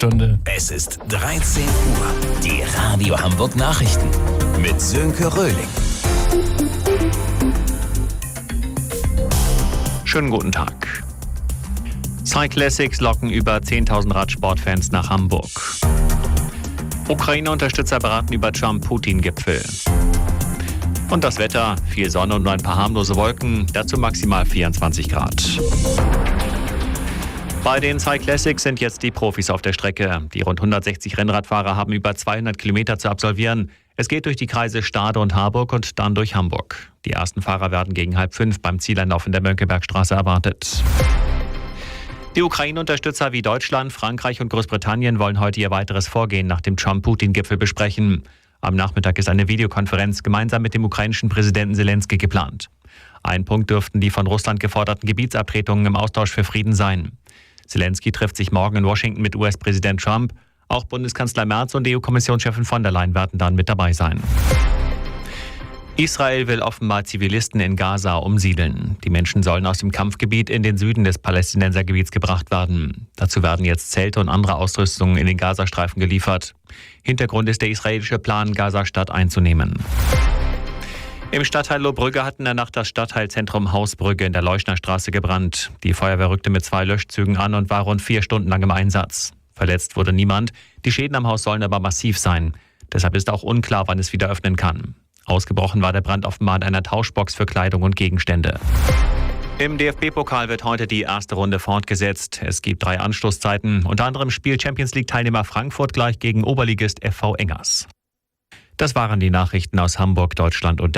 Stunde. Es ist 13 Uhr. Die Radio Hamburg Nachrichten mit Sönke Röhling. Schönen guten Tag. Cyclassics locken über 10.000 Radsportfans nach Hamburg. Ukraine-Unterstützer beraten über Trump-Putin-Gipfel. Und das Wetter, viel Sonne und nur ein paar harmlose Wolken, dazu maximal 24 Grad. Bei den Cyclassics sind jetzt die Profis auf der Strecke. Die rund 160 Rennradfahrer haben über 200 Kilometer zu absolvieren. Es geht durch die Kreise Stade und Harburg und dann durch Hamburg. Die ersten Fahrer werden gegen 4:30 beim Zieleinlauf in der Mönckebergstraße erwartet. Die Ukraine-Unterstützer wie Deutschland, Frankreich und Großbritannien wollen heute ihr weiteres Vorgehen nach dem Trump-Putin-Gipfel besprechen. Am Nachmittag ist eine Videokonferenz gemeinsam mit dem ukrainischen Präsidenten Zelensky geplant. Ein Punkt dürften die von Russland geforderten Gebietsabtretungen im Austausch für Frieden sein. Zelensky trifft sich morgen in Washington mit US-Präsident Trump. Auch Bundeskanzler Merz und EU-Kommissionschefin von der Leyen werden dann mit dabei sein. Israel will offenbar Zivilisten in Gaza umsiedeln. Die Menschen sollen aus dem Kampfgebiet in den Süden des Palästinensergebiets gebracht werden. Dazu werden jetzt Zelte und andere Ausrüstungen in den Gazastreifen geliefert. Hintergrund ist der israelische Plan, Gaza-Stadt einzunehmen. Im Stadtteil Lohbrügge hat in der Nacht das Stadtteilzentrum Hausbrügge in der Leuschnerstraße gebrannt. Die Feuerwehr rückte mit 2 Löschzügen an und war rund 4 Stunden lang im Einsatz. Verletzt wurde niemand. Die Schäden am Haus sollen aber massiv sein. Deshalb ist auch unklar, wann es wieder öffnen kann. Ausgebrochen war der Brand offenbar in einer Tauschbox für Kleidung und Gegenstände. Im DFB-Pokal wird heute die erste Runde fortgesetzt. Es gibt 3 Anstoßzeiten. Unter anderem spielt Champions-League-Teilnehmer Frankfurt gleich gegen Oberligist FV Engers. Das waren die Nachrichten aus Hamburg, Deutschland und